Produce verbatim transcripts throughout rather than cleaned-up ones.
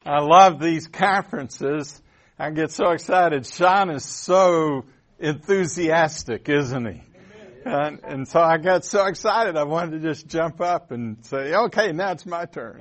I love these conferences. I get so excited. Sean is so enthusiastic, isn't he? And, and so I got so excited I wanted to just jump up and say, okay, now it's my turn.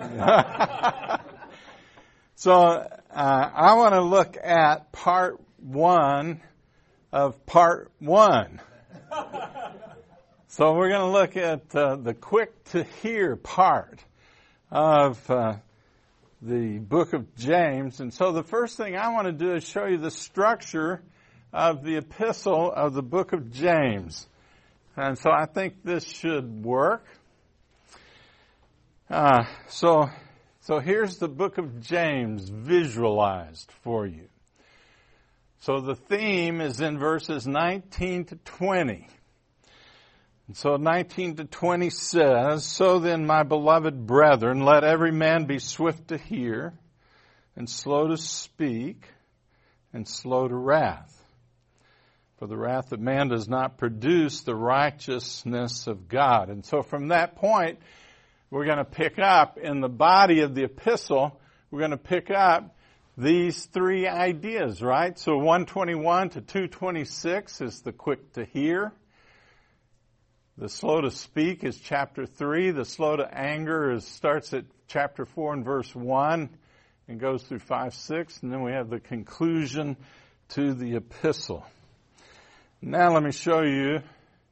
So uh, I want to look at part one of part one. So we're going to look at uh, the quick to hear part of uh, the book of James. And so the first thing I want to do is show you the structure of the epistle of the book of James. And so I think this should work. Uh, so, so here's the book of James visualized for you. So the theme is in verses nineteen to twenty. And so nineteen to twenty says, "So then, my beloved brethren, let every man be swift to hear, and slow to speak, and slow to wrath. For the wrath of man does not produce the righteousness of God." And so from that point, we're going to pick up in the body of the epistle, we're going to pick up these three ideas, right? So one twenty-one to two twenty-six is the quick to hear. The slow to speak is chapter three. The slow to anger is starts at chapter four and verse one and goes through five, six. And then we have the conclusion to the epistle. Now let me show you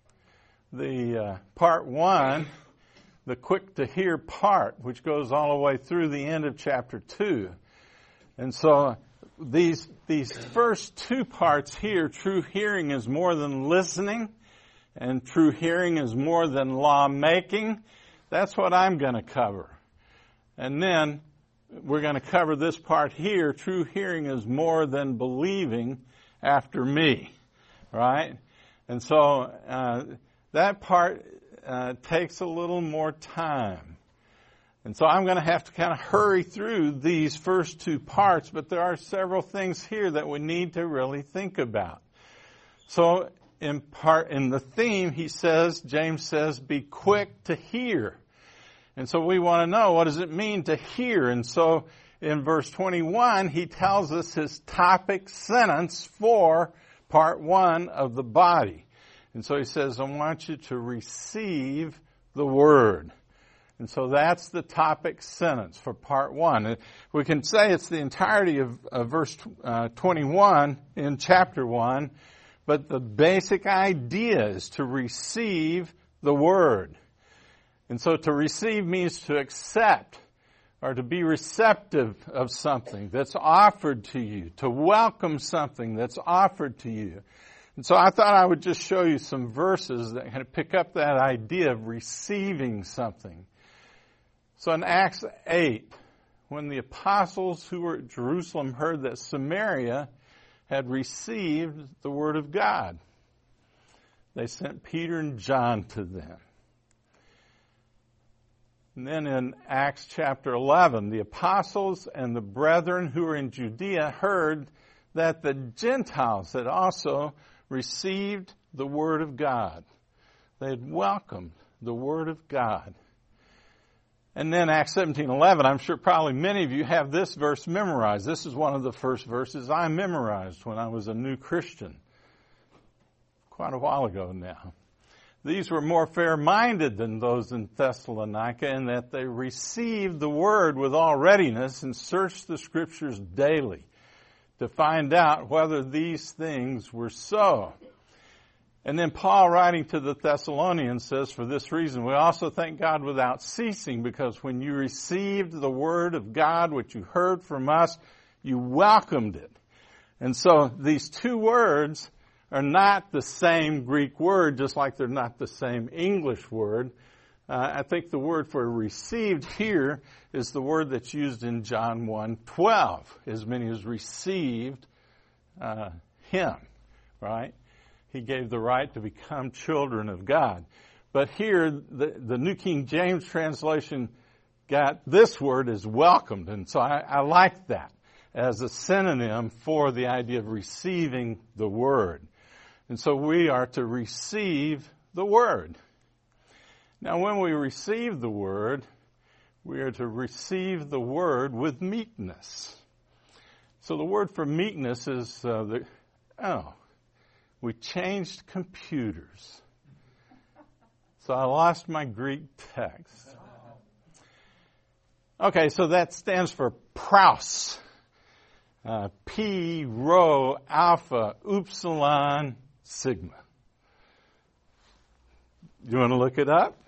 the uh, part one, the quick to hear part, which goes all the way through the end of chapter two. And so these these first two parts here, true hearing is more than listening, and true hearing is more than law making. That's what I'm going to cover. And then we're going to cover this part here, true hearing is more than believing after me. Right? And so uh, that part uh, takes a little more time. And so I'm going to have to kind of hurry through these first two parts, but there are several things here that we need to really think about. So in part, in the theme, he says, James says, be quick to hear. And so we want to know, what does it mean to hear? And so in verse twenty-one, he tells us his topic sentence for part one of the body. And so he says, I want you to receive the word. And so that's the topic sentence for part one. We can say it's the entirety of, of verse uh, twenty-one in chapter one, but the basic idea is to receive the word. And so to receive means to accept, or to be receptive of something that's offered to you, to welcome something that's offered to you. And so I thought I would just show you some verses that kind of pick up that idea of receiving something. So in Acts eight, when the apostles who were at Jerusalem heard that Samaria had received the word of God, they sent Peter and John to them. And then in Acts chapter eleven, the apostles and the brethren who were in Judea heard that the Gentiles had also received the word of God. They had welcomed the word of God. And then Acts seventeen eleven, I'm sure probably many of you have this verse memorized. This is one of the first verses I memorized when I was a new Christian, quite a while ago now. These were more fair-minded than those in Thessalonica in that they received the word with all readiness and searched the scriptures daily to find out whether these things were so. And then Paul, writing to the Thessalonians, says, for this reason, we also thank God without ceasing, because when you received the word of God, which you heard from us, you welcomed it. And so these two words are not the same Greek word, just like they're not the same English word. Uh, I think the word for received here is the word that's used in John one twelve, as many as received uh, him, right? He gave the right to become children of God. But here, the, the New King James translation got this word as welcomed, and so I, I like that as a synonym for the idea of receiving the word. And so we are to receive the word. Now, when we receive the word, we are to receive the word with meekness. So the word for meekness is, uh, the, oh, we changed computers. So I lost my Greek text. Okay, so that stands for praus. Uh, P, rho, alpha, upsilon, sigma. You want to look it up?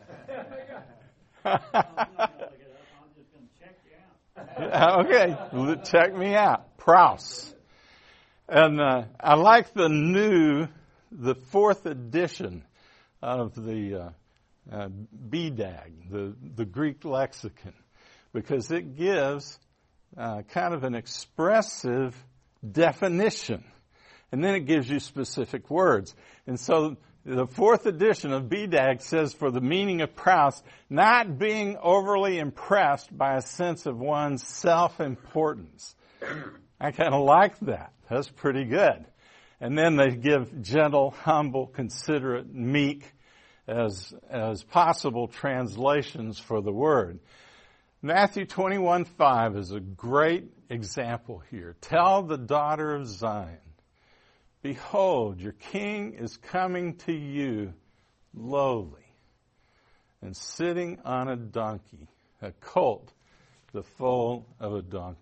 Okay, check me out. Praus. And uh, I like the new, the fourth edition of the uh, uh, B D A G, the, the Greek lexicon, because it gives uh, kind of an expressive definition. And then it gives you specific words. And so the fourth edition of B D A G says, for the meaning of praus, not being overly impressed by a sense of one's self-importance. I kind of like that. That's pretty good. And then they give gentle, humble, considerate, meek as, as possible translations for the word. Matthew twenty-one five is a great example here. Tell the daughter of Zion, behold, your king is coming to you lowly and sitting on a donkey, a colt, the foal of a donkey.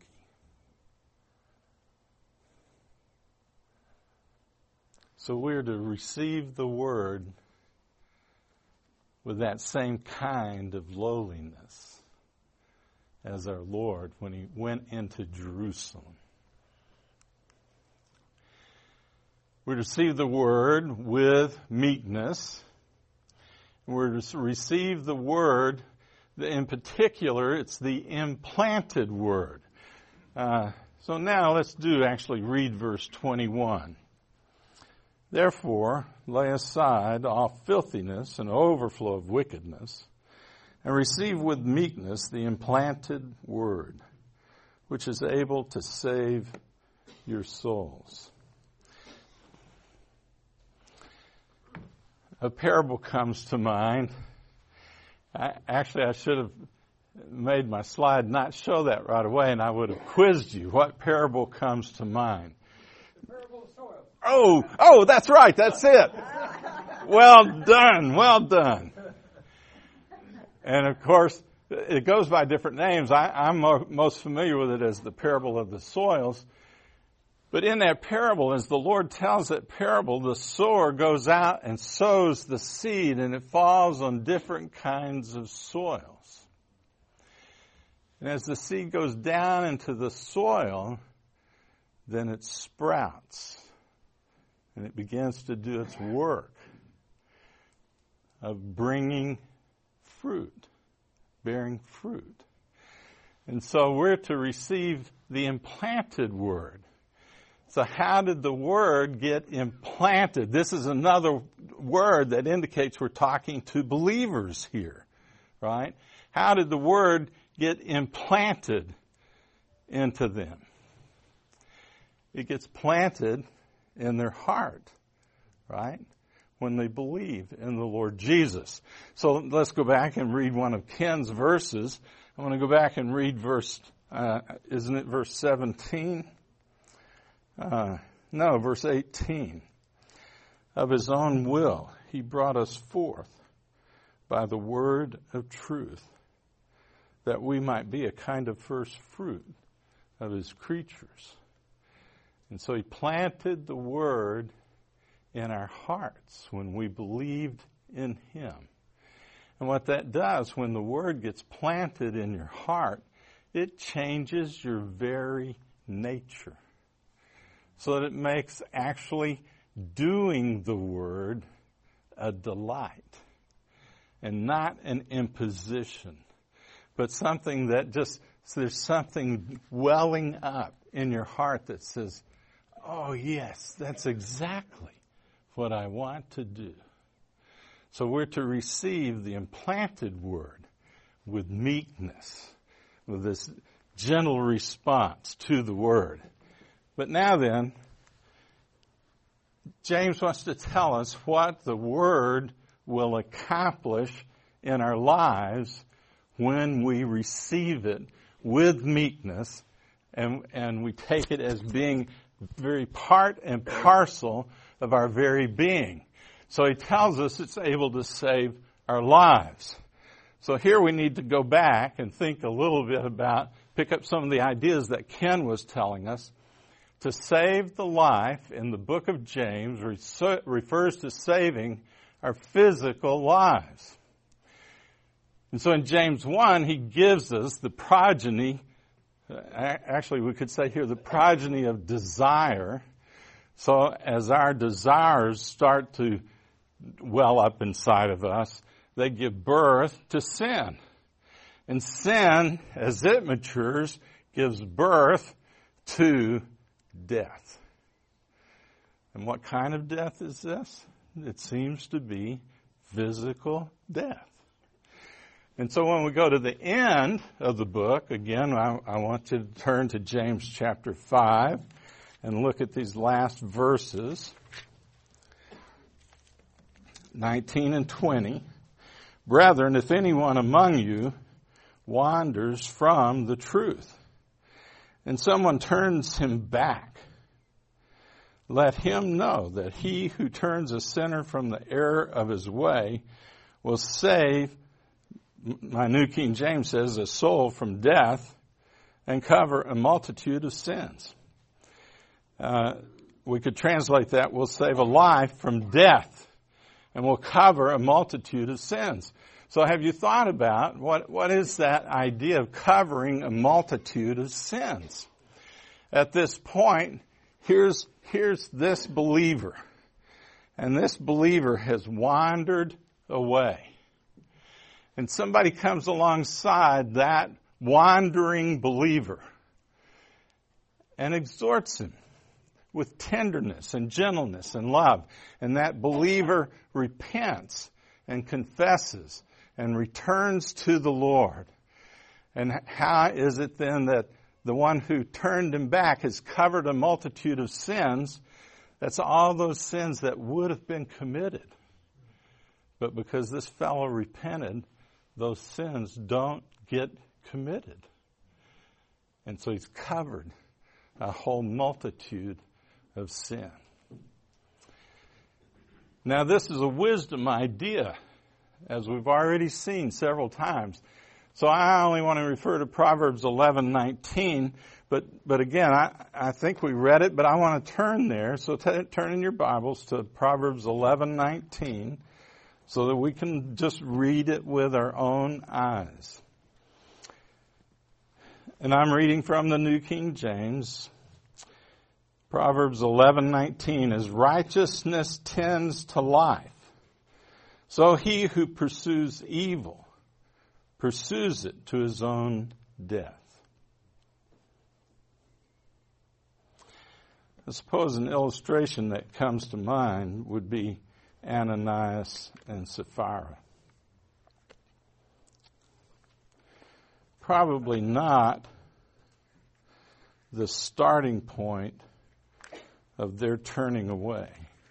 So we're to receive the word with that same kind of lowliness as our Lord when he went into Jerusalem. We're to receive the word with meekness. We're to receive the word, in particular, it's the implanted word. Uh, so now let's do actually read verse twenty-one. Therefore, lay aside all filthiness and overflow of wickedness, and receive with meekness the implanted word, which is able to save your souls. A parable comes to mind. I, actually, I should have made my slide not show that right away, and I would have quizzed you. What parable comes to mind? The parable of soil. Oh, oh, that's right. That's it. Well done. Well done. And of course, it goes by different names. I, I'm mo- most familiar with it as the parable of the soils. But in that parable, as the Lord tells that parable, the sower goes out and sows the seed, and it falls on different kinds of soils. And as the seed goes down into the soil, then it sprouts, and it begins to do its work of bringing fruit, bearing fruit. And so we're to receive the implanted word. So how did the word get implanted? This is another word that indicates we're talking to believers here, right? How did the word get implanted into them? It gets planted in their heart, right? When they believe in the Lord Jesus. So let's go back and read one of Ken's verses. I want to go back and read verse, uh, isn't it verse seventeen? Uh, no, verse eighteen. Of his own will, he brought us forth by the word of truth, that we might be a kind of first fruit of his creatures. And so he planted the word in our hearts when we believed in him. And what that does, when the word gets planted in your heart, it changes your very nature. So that it makes actually doing the word a delight and not an imposition, but something that just, so there's something welling up in your heart that says, oh yes, that's exactly what I want to do. So we're to receive the implanted word with meekness, with this gentle response to the word. But now then, James wants to tell us what the word will accomplish in our lives when we receive it with meekness and, and we take it as being very part and parcel of our very being. So he tells us it's able to save our lives. So here we need to go back and think a little bit about, pick up some of the ideas that Ken was telling us. To save the life in the book of James refers to saving our physical lives. And so in James one, he gives us the progeny, actually we could say here the progeny of desire. So as our desires start to well up inside of us, they give birth to sin. And sin, as it matures, gives birth to death. And what kind of death is this? It seems to be physical death. And so when we go to the end of the book, again, I, I want to turn to James chapter five and look at these last verses, nineteen and twenty. Brethren, if anyone among you wanders from the truth, and someone turns him back, let him know that he who turns a sinner from the error of his way will save, my New King James says, a soul from death and cover a multitude of sins. Uh, we could translate that, will save a life from death and will cover a multitude of sins. So have you thought about what, what is that idea of covering a multitude of sins? At this point, here's, here's this believer. And this believer has wandered away. And somebody comes alongside that wandering believer and exhorts him with tenderness and gentleness and love. And that believer repents and confesses and returns to the Lord. And how is it then that the one who turned him back has covered a multitude of sins? That's all those sins that would have been committed. But because this fellow repented, those sins don't get committed. And so he's covered a whole multitude of sin. Now this is a wisdom idea, as we've already seen several times. So I only want to refer to Proverbs eleven nineteen, but but again, I, I think we read it, but I want to turn there. So t- turn in your Bibles to Proverbs eleven nineteen, so that we can just read it with our own eyes. And I'm reading from the New King James. Proverbs eleven nineteen, as righteousness tends to life, so he who pursues evil pursues it to his own death. I suppose an illustration that comes to mind would be Ananias and Sapphira. Probably not the starting point of their turning away.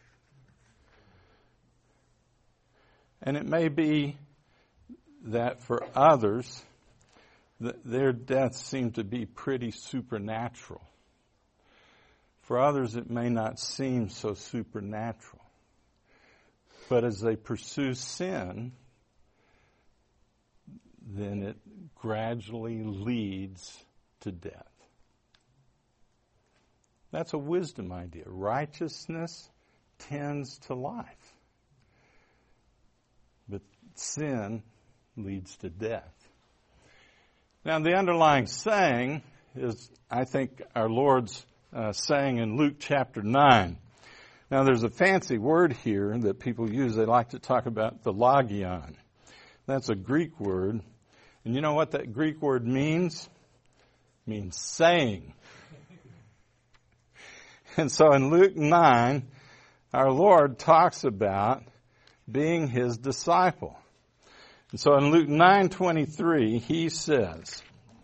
And it may be that for others, th- their deaths seem to be pretty supernatural. For others, it may not seem so supernatural. But as they pursue sin, then it gradually leads to death. That's a wisdom idea. Righteousness tends to life. But sin leads to death. Now the underlying saying is, I think, our Lord's uh, saying in Luke chapter nine. Now there's a fancy word here that people use. They like to talk about the logion. That's a Greek word. And you know what that Greek word means? It means saying. And so in Luke nine, our Lord talks about being his disciple. And so in Luke nine twenty-three, he says,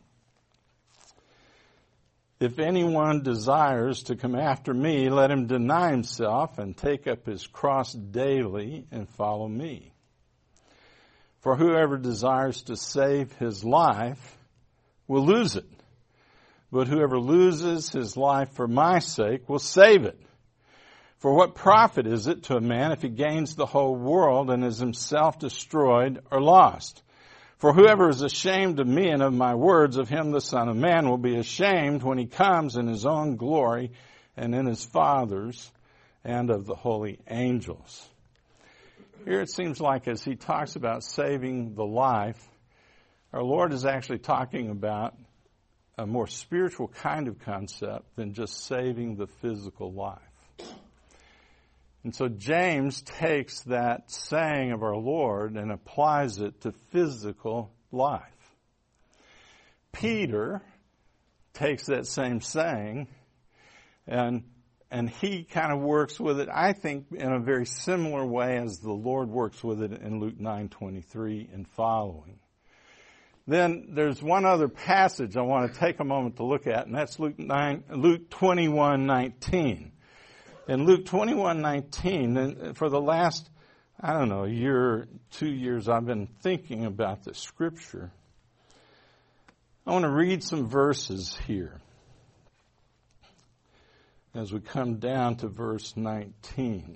if anyone desires to come after me, let him deny himself and take up his cross daily and follow me. For whoever desires to save his life will lose it. But whoever loses his life for my sake will save it. For what profit is it to a man if he gains the whole world and is himself destroyed or lost? For whoever is ashamed of me and of my words, of him the Son of Man will be ashamed when he comes in his own glory and in his Father's and of the holy angels. Here it seems like as he talks about saving the life, our Lord is actually talking about a more spiritual kind of concept than just saving the physical life. And so James takes that saying of our Lord and applies it to physical life. Peter takes that same saying and And he kind of works with it, I think, in a very similar way as the Lord works with it in Luke nine twenty-three and following. Then there's one other passage I want to take a moment to look at, and that's Luke nine, Luke twenty-one nineteen. In Luke twenty-one nineteen, and for the last, I don't know, year, two years, I've been thinking about this scripture. I want to read some verses here as we come down to verse nineteen.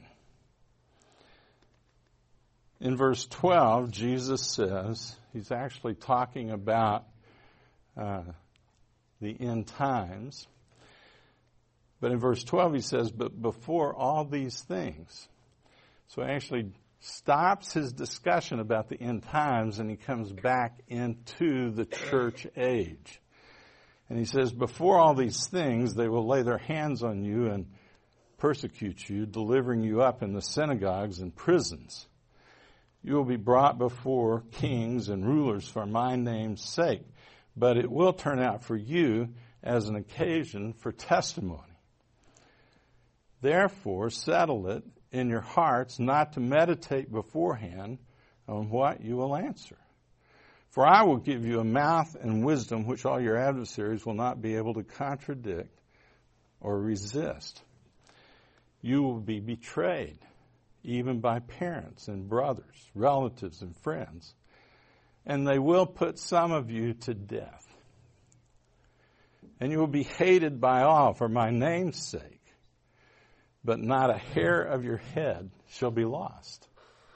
In verse twelve, Jesus says, he's actually talking about uh, the end times. But in verse twelve he says, but before all these things. So he actually stops his discussion about the end times and he comes back into the church age. And he says, before all these things, they will lay their hands on you and persecute you, delivering you up in the synagogues and prisons. You will be brought before kings and rulers for my name's sake, but it will turn out for you as an occasion for testimony. Therefore, settle it in your hearts not to meditate beforehand on what you will answer. For I will give you a mouth and wisdom which all your adversaries will not be able to contradict or resist. You will be betrayed, even by parents and brothers, relatives and friends, and they will put some of you to death. And you will be hated by all for my name's sake, but not a hair of your head shall be lost.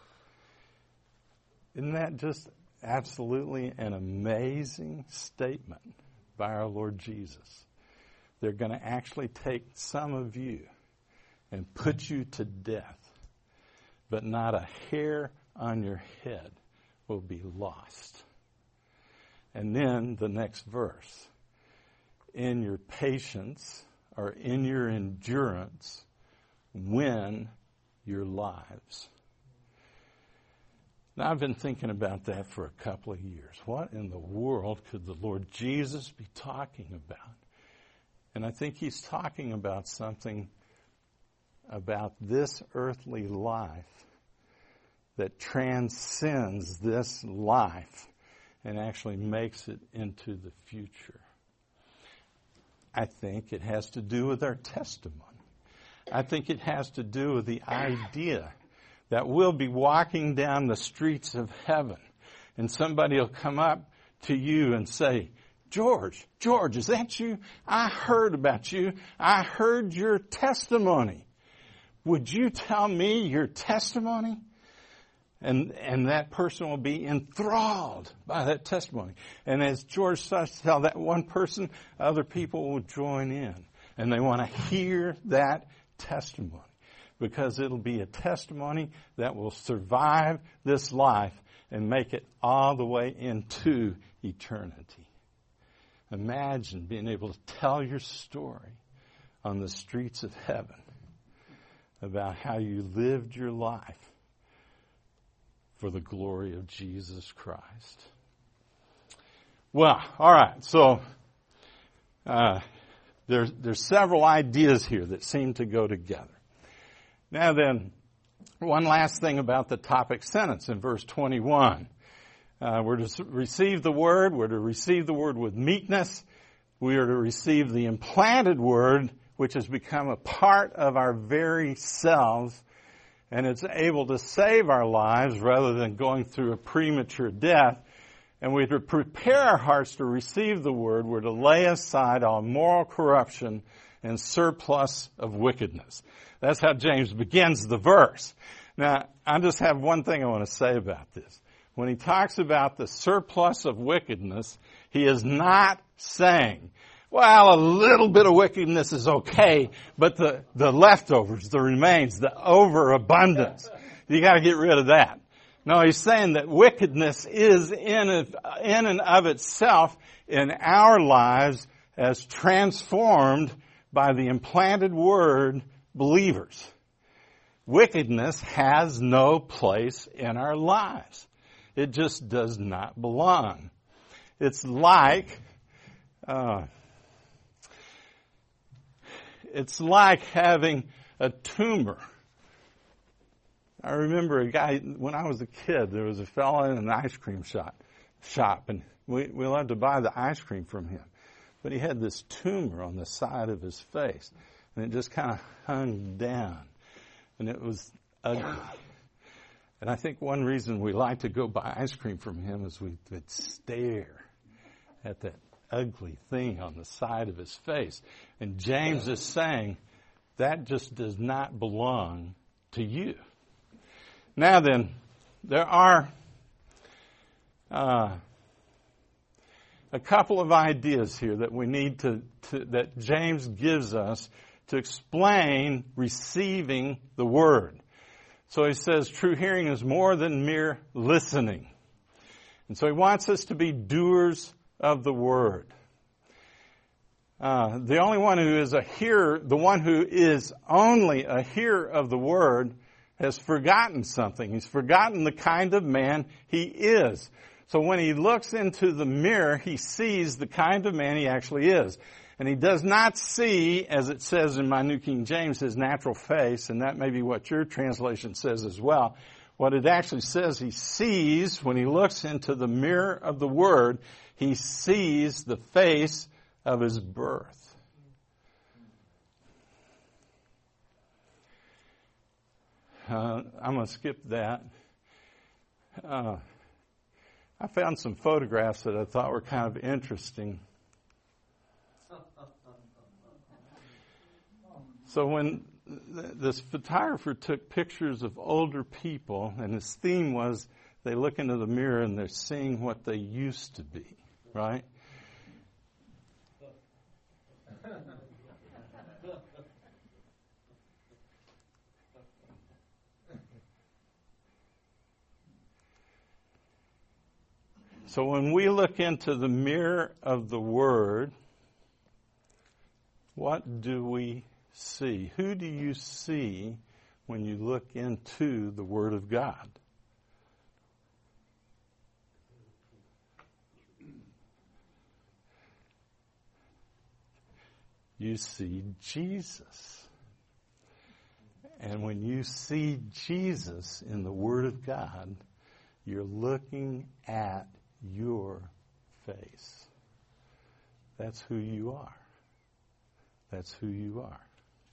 Isn't that just absolutely an amazing statement by our Lord Jesus? They're going to actually take some of you and put you to death, but not a hair on your head will be lost. And then the next verse, in your patience or in your endurance, win your lives. Now, I've been thinking about that for a couple of years. What in the world could the Lord Jesus be talking about? And I think he's talking about something about this earthly life that transcends this life and actually makes it into the future. I think it has to do with our testimony. I think it has to do with the idea that we'll be walking down the streets of heaven and somebody will come up to you and say, George, George, is that you? I heard about you. I heard your testimony. Would you tell me your testimony? And and that person will be enthralled by that testimony. And as George starts to tell that one person, other people will join in. And they want to hear that testimony. Because it'll be a testimony that will survive this life and make it all the way into eternity. Imagine being able to tell your story on the streets of heaven about how you lived your life for the glory of Jesus Christ. Well, all right, so uh, there's, there's several ideas here that seem to go together. Now then, one last thing about the topic sentence in verse twenty-one. Uh, we're to receive the word. We're to receive the word with meekness. We are to receive the implanted word, which has become a part of our very selves. and it's able to save our lives rather than going through a premature death. And we're to prepare our hearts to receive the Word. We're to lay aside all moral corruption and surplus of wickedness. That's how James begins the verse. Now, I just have one thing I want to say about this. When he talks about the surplus of wickedness, he is not saying, well, a little bit of wickedness is okay, but the, the leftovers, the remains, the overabundance, you got to get rid of that. No, he's saying that wickedness is in, in and of itself in our lives as transformed by the implanted word believers. Wickedness has no place in our lives. It just does not belong. It's like, uh, it's like having a tumor. I remember a guy, when I was a kid, there was a fellow in an ice cream shop, shop and we, we loved to buy the ice cream from him. But he had this tumor on the side of his face, and it just kind of hung down, and it was ugly. And I think one reason we liked to go buy ice cream from him is we would stare at that ugly thing on the side of his face. And James is saying that just does not belong to you. Now then, there are uh, a couple of ideas here that we need to, to, that James gives us to explain receiving the Word. So he says true hearing is more than mere listening. And so he wants us to be doers of the Word. Uh, the only one who is a hearer, the one who is only a hearer of the Word has forgotten something. He's forgotten the kind of man he is. So when he looks into the mirror, he sees the kind of man he actually is. And he does not see, as it says in my New King James, his natural face, and that may be what your translation says as well. What it actually says, he sees, when he looks into the mirror of the Word, he sees the face of his birth. Uh, I'm going to skip that. Uh, I found some photographs that I thought were kind of interesting. So when th- this photographer took pictures of older people, and his theme was they look into the mirror and they're seeing what they used to be, right? So when we look into the mirror of the Word, what do we see? Who do you see when you look into the Word of God? You see Jesus. And when you see Jesus in the Word of God, you're looking at your face. That's who you are. That's who you are.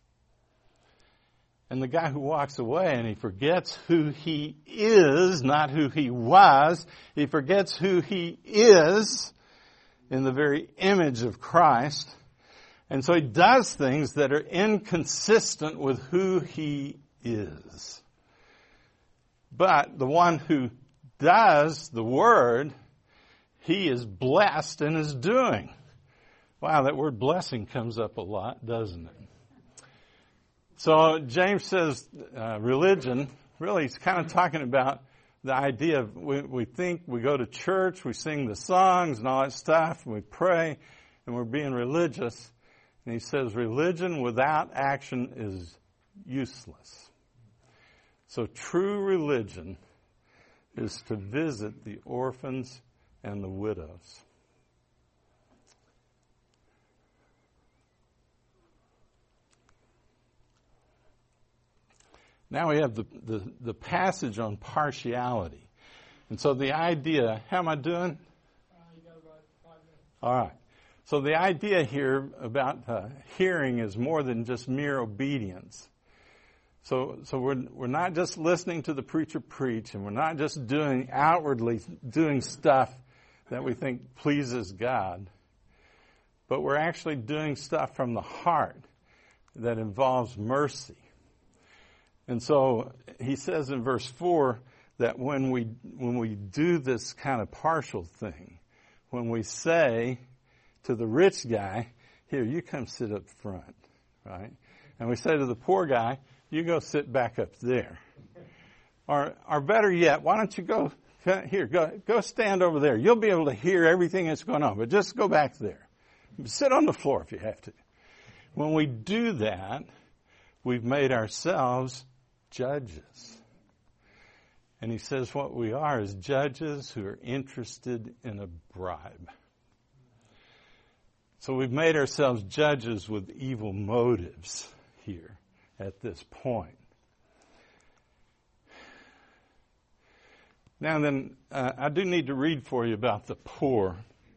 And the guy who walks away and he forgets who he is, not who he was, he forgets who he is in the very image of Christ. And so he does things that are inconsistent with who he is. But the one who does the Word, he is blessed in his doing. Wow, that word blessing comes up a lot, doesn't it? So James says uh, religion, really he's kind of talking about the idea of we, we think, we go to church, we sing the songs and all that stuff, and we pray, and we're being religious. And he says religion without action is useless. So true religion is to visit the orphans and the widows. Now we have the, the, the passage on partiality. And so the idea, how am I doing? Uh, you got about five minutes. All right. So the idea here about uh, hearing is more than just mere obedience. So, so we're, we're not just listening to the preacher preach, and we're not just doing outwardly doing stuff that we think pleases God, but we're actually doing stuff from the heart that involves mercy. And so he says in verse four that when we, when we do this kind of partial thing, when we say to the rich guy, here, you come sit up front, right? And we say to the poor guy, you go sit back up there. Or, or better yet, why don't you go, here, go, go stand over there. You'll be able to hear everything that's going on, but just go back there. Sit on the floor if you have to. When we do that, we've made ourselves judges. And he says what we are is judges who are interested in a bribe. So we've made ourselves judges with evil motives here at this point. Now then, uh, I do need to read for you about the poor.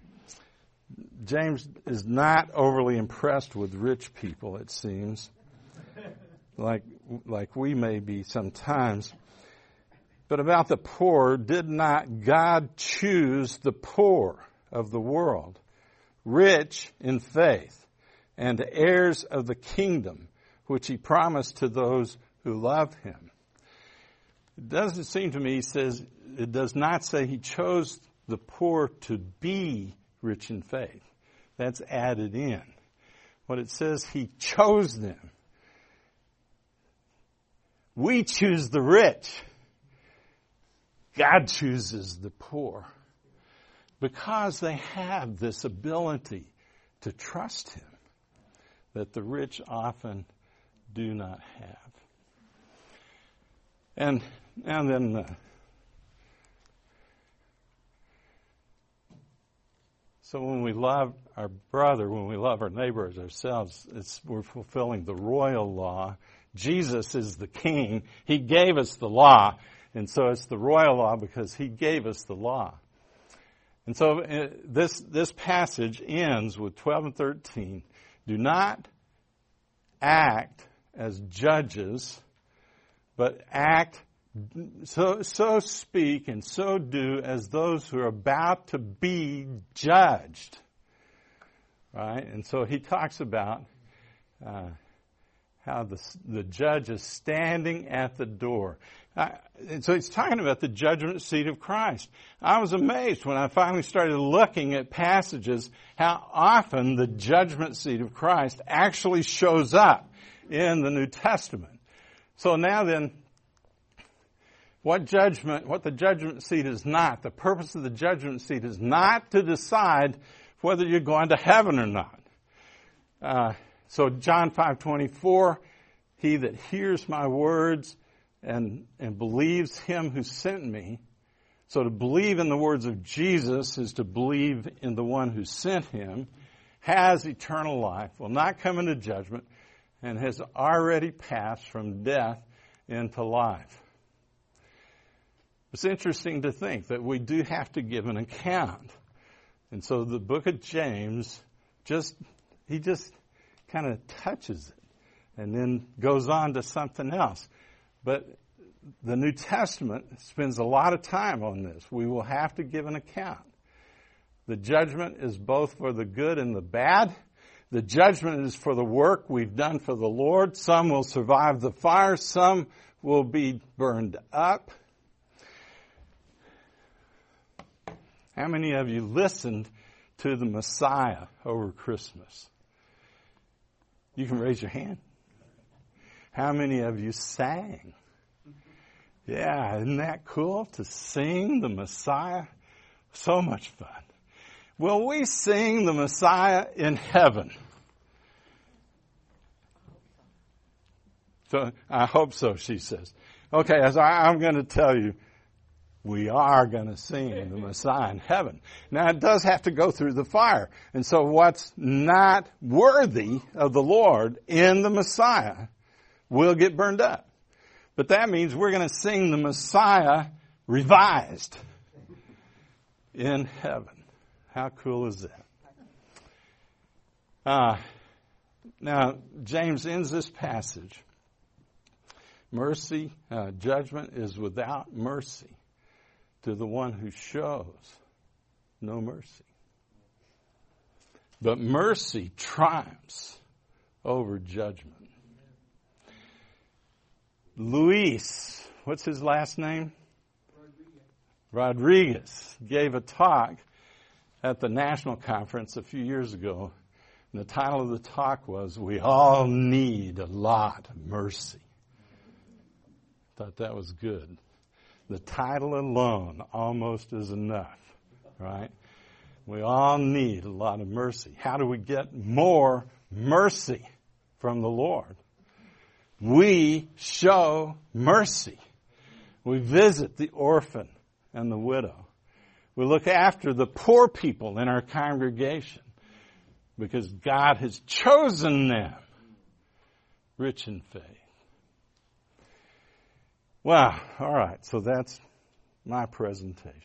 James is not overly impressed with rich people, it seems, like like we may be sometimes. But about the poor, did not God choose the poor of the world, rich in faith, and heirs of the kingdom, which he promised to those who love him? It doesn't seem to me, he says, it does not say he chose the poor to be rich in faith. That's added in. What it says, he chose them. We choose the rich. God chooses the poor because they have this ability to trust him that the rich often do not have. And, and then uh, so when we love our brother, when we love our neighbor as ourselves, it's, we're fulfilling the royal law. Jesus is the king. He gave us the law. And so it's the royal law because he gave us the law. And so uh, this, this passage ends with twelve and thirteen. Do not act as judges, but act, so, so speak and so do as those who are about to be judged. Right? And so he talks about uh, how the, the judge is standing at the door. Uh, and so he's talking about the judgment seat of Christ. I was amazed when I finally started looking at passages how often the judgment seat of Christ actually shows up in the New Testament. So now then, what judgment, what the judgment seat is not, the purpose of the judgment seat is not to decide whether you're going to heaven or not. Uh, so John five twenty-four, he that hears my words and, and believes him who sent me. So to believe in the words of Jesus is to believe in the one who sent him, has eternal life, will not come into judgment, and has already passed from death into life. It's interesting to think that we do have to give an account. And so the book of James, just he just kind of touches it and then goes on to something else. But the New Testament spends a lot of time on this. We will have to give an account. The judgment is both for the good and the bad. The judgment is for the work we've done for the Lord. Some will survive the fire. Some will be burned up. How many of you listened to the Messiah over Christmas? You can raise your hand. How many of you sang? Yeah, isn't that cool to sing the Messiah? So much fun. Will we sing the Messiah in heaven? So I hope so, she says. Okay, as I, I'm going to tell you, we are going to sing the Messiah in heaven. Now, it does have to go through the fire. And so what's not worthy of the Lord in the Messiah will get burned up. But that means we're going to sing the Messiah revised in heaven. How cool is that? Uh, now, James ends this passage Mercy, uh, judgment is without mercy to the one who shows no mercy. But mercy triumphs over judgment. Luis, what's his last name? Rodriguez. Rodriguez gave a talk at the national conference a few years ago. And the title of the talk was, "We All Need a Lot of Mercy." Thought that was good. The title alone almost is enough, right? We all need a lot of mercy. How do we get more mercy from the Lord? We show mercy. We visit the orphan and the widow. We look after the poor people in our congregation because God has chosen them rich in faith. Wow, all right, so that's my presentation.